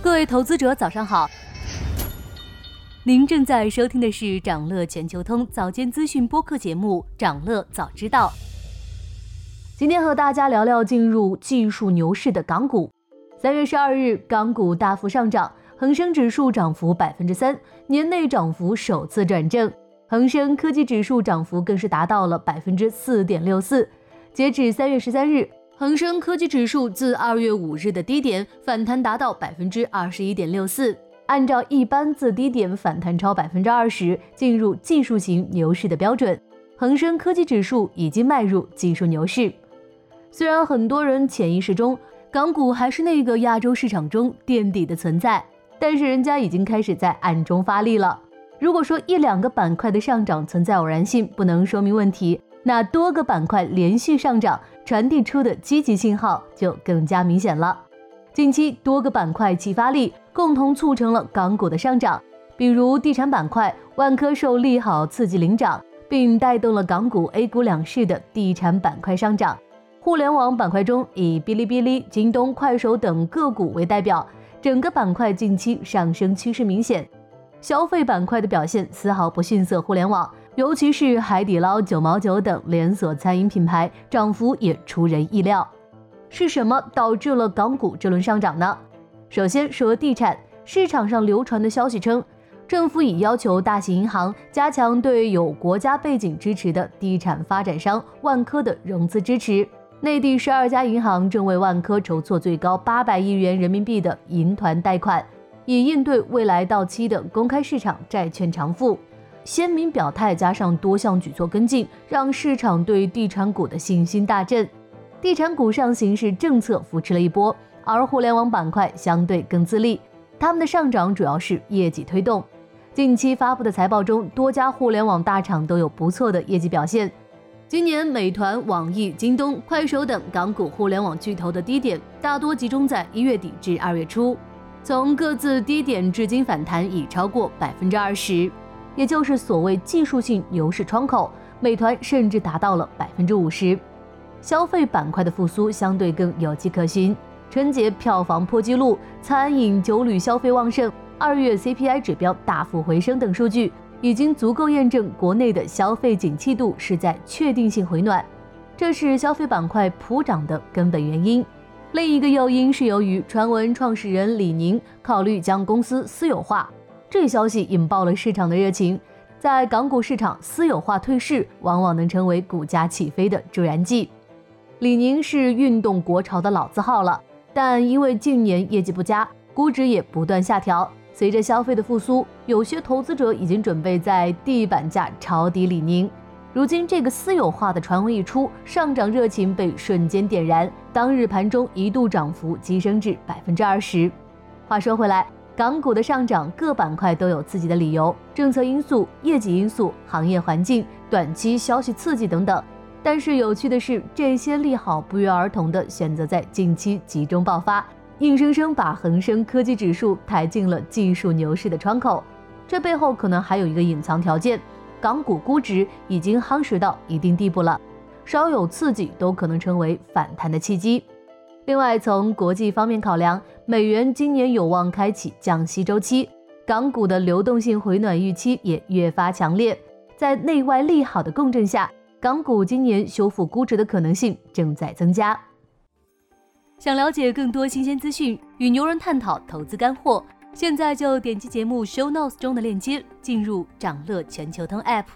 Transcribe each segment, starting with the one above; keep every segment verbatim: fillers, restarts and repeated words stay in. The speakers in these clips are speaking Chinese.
各位投资者早上好，您正在收听的是长乐全球通早间资讯播客节目长乐早知道。今天和大家聊聊进入技术牛市的港股。三月十二日，港股大幅上涨，恒生指数涨幅 百分之三， 年内涨幅首次转正，恒生科技指数涨幅更是达到了 百分之四点六四。 截至三月十三日，恒生科技指数自二月五日的低点反弹达到 百分之二十一点六四， 按照一般自低点反弹超 百分之二十 进入技术型牛市的标准，恒生科技指数已经迈入技术牛市。虽然很多人潜意识中港股还是那个亚洲市场中垫底的存在，但是人家已经开始在暗中发力了。如果说一两个板块的上涨存在偶然性，不能说明问题，那多个板块连续上涨传递出的积极信号就更加明显了。近期多个板块齐发力，共同促成了港股的上涨。比如地产板块，万科受利好刺激领涨，并带动了港股 A 股两市的地产板块上涨。互联网板块中，以哔哩哔哩、京东、快手等个股为代表，整个板块近期上升趋势明显。消费板块的表现丝毫不逊色互联网，尤其是海底捞、九毛九等连锁餐饮品牌涨幅也出人意料。是什么导致了港股这轮上涨呢？首先说地产，市场上流传的消息称，政府已要求大型银行加强对有国家背景支持的地产发展商万科的融资支持。内地十二家银行正为万科筹措最高八百亿元人民币的银团贷款，以应对未来到期的公开市场债券偿付。鲜明表态加上多项举措跟进，让市场对地产股的信心大振。地产股上行是政策扶持了一波，而互联网板块相对更自立，他们的上涨主要是业绩推动。近期发布的财报中，多家互联网大厂都有不错的业绩表现。今年美团、网易、京东、快手等港股互联网巨头的低点大多集中在一月底至二月初，从各自低点至今反弹已超过 百分之二十， 也就是所谓技术性牛市窗口，美团甚至达到了 百分之五十。 消费板块的复苏相对更有迹可循，春节票房破纪录，餐饮酒旅消费旺盛，二月 C P I 指标大幅回升等数据已经足够验证国内的消费景气度是在确定性回暖，这是消费板块普涨的根本原因。另一个诱因是由于传闻创始人李宁考虑将公司私有化，这消息引爆了市场的热情。在港股市场，私有化退市往往能成为股价起飞的助燃剂。李宁是运动国潮的老字号了，但因为近年业绩不佳，估值也不断下调。随着消费的复苏，有些投资者已经准备在地板价抄底李宁。如今这个私有化的传闻一出，上涨热情被瞬间点燃，当日盘中一度涨幅激升至 百分之二十。 话说回来，港股的上涨各板块都有自己的理由，政策因素、业绩因素、行业环境、短期消息刺激等等。但是有趣的是，这些利好不约而同地选择在近期集中爆发，硬生生把恒生科技指数抬进了技术牛市的窗口。这背后可能还有一个隐藏条件，港股估值已经夯实到一定地步了，稍有刺激都可能成为反弹的契机。另外，从国际方面考量，美元今年有望开启降息周期，港股的流动性回暖预期也越发强烈。在内外利好的共振下，港股今年修复估值的可能性正在增加。想了解更多新鲜资讯，与牛人探讨投资干货，现在就点击节目 show notes 中的链接，进入长乐全球通 app。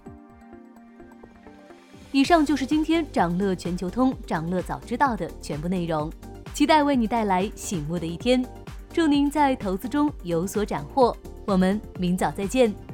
以上就是今天长乐全球通长乐早知道的全部内容，期待为你带来醒目的一天。祝您在投资中有所斩获，我们明早再见。